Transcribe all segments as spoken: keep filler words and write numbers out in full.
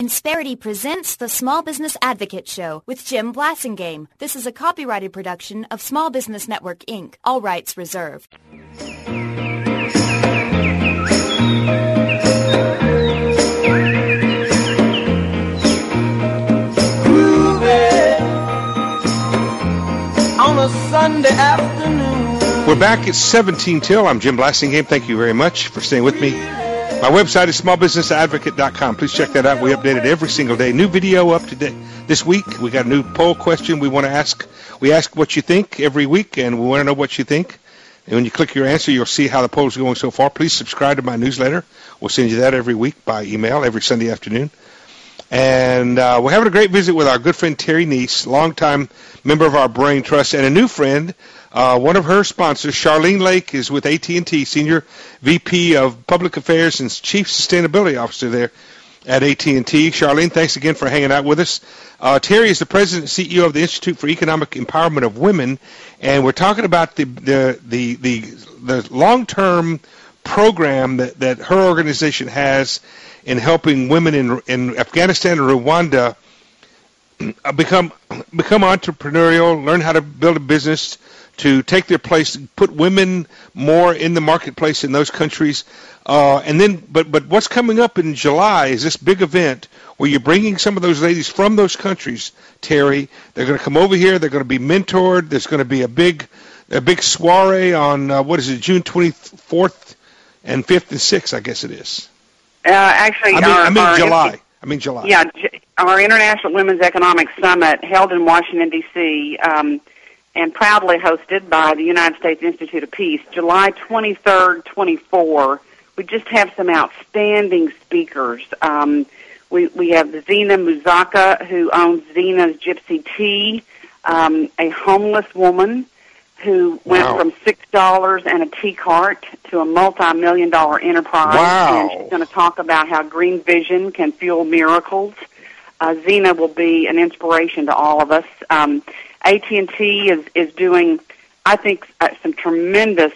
Insperity presents the Small Business Advocate Show with Jim Blasingame. This is a copyrighted production of Small Business Network, Incorporated. All rights reserved. On a Sunday afternoon. We're back at seventeen till. I'm Jim Blasingame. Thank you very much for staying with me. My website is small business advocate dot com. Please check that out. We update it every single day. New video up to date. This week, we got a new poll question we want to ask. We ask what you think every week, and we want to know what you think. And when you click your answer, you'll see how the poll is going so far. Please subscribe to my newsletter. We'll send you that every week by email, every Sunday afternoon. And uh, we're having a great visit with our good friend Terry Neese, longtime member of our Brain Trust, and a new friend. Uh, one of her sponsors, Charlene Lake, is with A T and T, Senior V P of Public Affairs and Chief Sustainability Officer there at A T and T. Charlene, thanks again for hanging out with us. Uh, Terry is the President and C E O of the Institute for Economic Empowerment of Women, and we're talking about the the the, the, the long-term program that, that her organization has in helping women in in Afghanistan and Rwanda become become entrepreneurial, learn how to build a business, to take their place, put women more in the marketplace in those countries. Uh, and then, but but what's coming up in July is this big event where you're bringing some of those ladies from those countries, Terry. They're going to come over here. They're going to be mentored. There's going to be a big a big soiree on, uh, what is it, June twenty-fourth and fifth and sixth, I guess it is. Uh, actually, I mean, our, I mean our, July. I mean July. Yeah, our International Women's Economic Summit held in Washington, D C, um, and proudly hosted by the United States Institute of Peace, July twenty-third, twenty-fourth. We just have some outstanding speakers. Um, we, we have Zena Muzaka, who owns Zena's Gypsy Tea, um, a homeless woman who went Wow. from six dollars and a tea cart to a multi-million dollar enterprise. Wow. And she's going to talk about how green vision can fuel miracles. Uh, Zena will be an inspiration to all of us. Um, A T and T is, is doing, I think, uh, some tremendous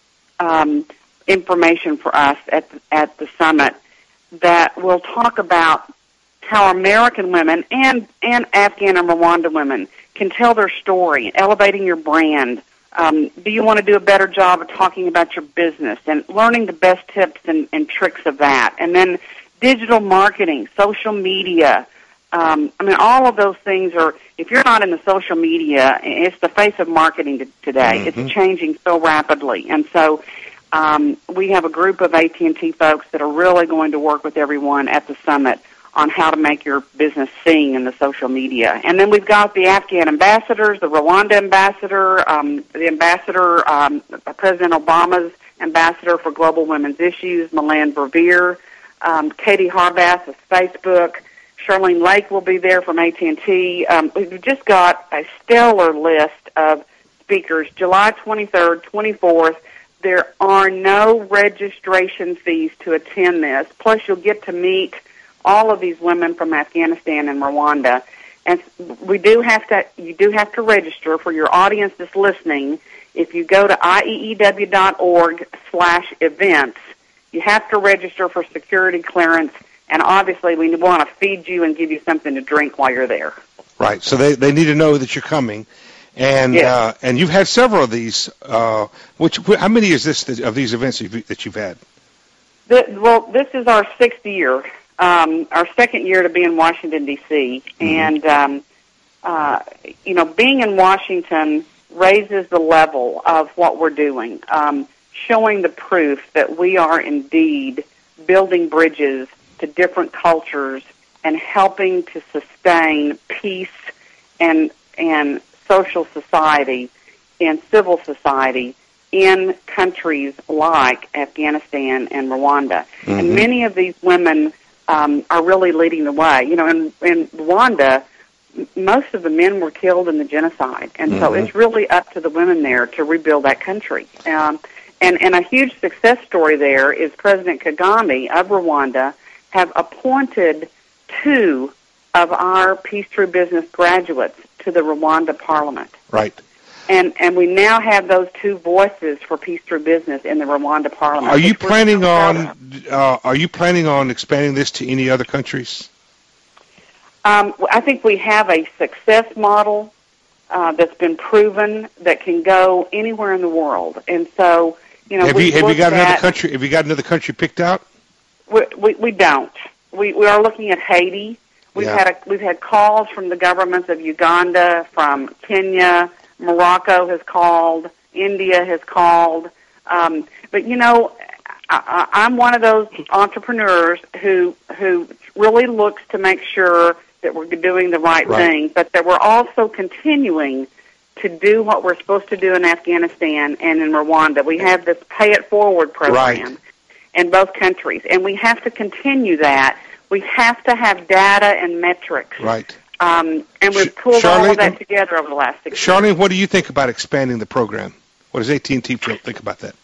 um, information for us at the, at the summit that will talk about how American women and, and Afghan and Rwanda women can tell their story, elevating your brand. Um, do you want to do a better job of talking about your business and learning the best tips and, and tricks of that? And then digital marketing, social media. Um, I mean, all of those things are, if you're not in the social media, it's the face of marketing to, today. Mm-hmm. It's changing so rapidly. And so um, we have a group of A T and T folks that are really going to work with everyone at the summit on how to make your business sing in the social media. And then we've got the Afghan ambassadors, the Rwanda ambassador, um, the ambassador, um, President Obama's ambassador for global women's issues, Melanne Verveer, um, Katie Harbath of Facebook, Charlene Lake will be there from A T and T. Um, we've just got a stellar list of speakers, July twenty-third, twenty-fourth. There are no registration fees to attend this. Plus, you'll get to meet all of these women from Afghanistan and Rwanda. And we do have to, you do have to register. For your audience that's listening, if you go to I E E W dot org slash events, you have to register for security clearance, and obviously we want to feed you and give you something to drink while you're there. Right, so they, they need to know that you're coming. And yes. uh, and you've had several of these. Uh, which how many is this that, of these events you've, that you've had? The, well, this is our sixth year. Um, our second year to be in Washington, D C, mm-hmm. and, um, uh, you know, being in Washington raises the level of what we're doing, um, showing the proof that we are indeed building bridges to different cultures and helping to sustain peace and and social society and civil society in countries like Afghanistan and Rwanda. Mm-hmm. And many of these women Um, are really leading the way. You know, in, in Rwanda, m- most of the men were killed in the genocide, and mm-hmm. so it's really up to the women there to rebuild that country. Um, and, and a huge success story there is President Kagame of Rwanda have appointed two of our Peace Through Business graduates to the Rwanda Parliament. Right. And and we now have those two voices for Peace Through Business in the Rwanda Parliament. Are you planning on uh, Are you planning on expanding this to any other countries? Um, I think we have a success model uh, that's been proven that can go anywhere in the world, and so you know. Have you have you got another country? Have you got another country picked out? We we, we don't. We we are looking at Haiti. We've Yeah. had a, we've had calls from the governments of Uganda, from Kenya, Morocco has called, India has called, um, but you know. I, I'm one of those entrepreneurs who who really looks to make sure that we're doing the right, Right. thing, but that we're also continuing to do what we're supposed to do in Afghanistan and in Rwanda. We have this Pay It Forward program Right. in both countries, and we have to continue that. We have to have data and metrics, Right. um, and we've Sh- pulled all Charlene, of that together over the last six years. Charlene, what do you think about expanding the program? What does A T and T feel- think about that?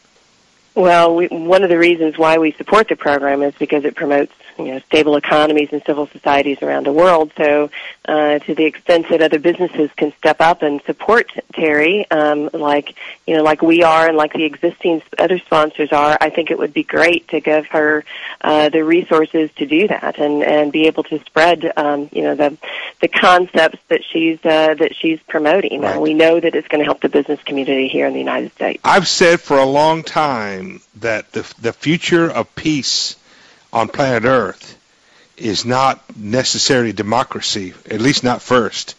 Well, we, one of the reasons why we support the program is because it promotes, you know, stable economies and civil societies around the world. So, uh, to the extent that other businesses can step up and support Terry, um, like you know, like we are, and like the existing other sponsors are, I think it would be great to give her uh, the resources to do that and, and be able to spread, um, you know, the the concepts that she's uh, that she's promoting. Right. Uh, we know that it's going to help the business community here in the United States. I've said for a long time that the the future of peace on planet Earth is not necessarily democracy, at least not first.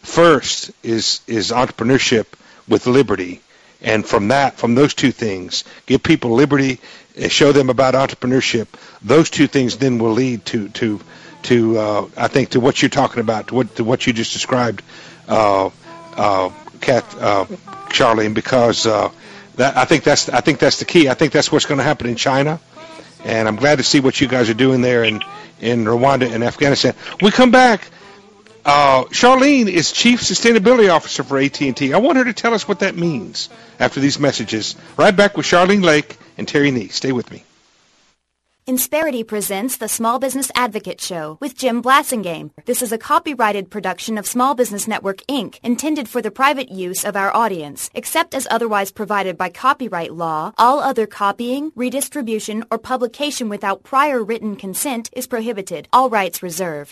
First is is entrepreneurship with liberty, and from that, from those two things, give people liberty, uh, show them about entrepreneurship. Those two things then will lead to to to uh, I think to what you're talking about, to what to what you just described, uh, uh, Kath, uh, Charlene, because. Uh, That, I think that's I think that's the key. I think that's what's going to happen in China, and I'm glad to see what you guys are doing there in, in Rwanda and Afghanistan. When we come back, uh, Charlene is Chief Sustainability Officer for A T and T. I want her to tell us what that means after these messages. Right back with Charlene Lake and Terry Nee. Stay with me. Insperity presents the Small Business Advocate Show with Jim Blassingame. This is a copyrighted production of Small Business Network, Incorporated, intended for the private use of our audience. Except as otherwise provided by copyright law, all other copying, redistribution, or publication without prior written consent is prohibited. All rights reserved.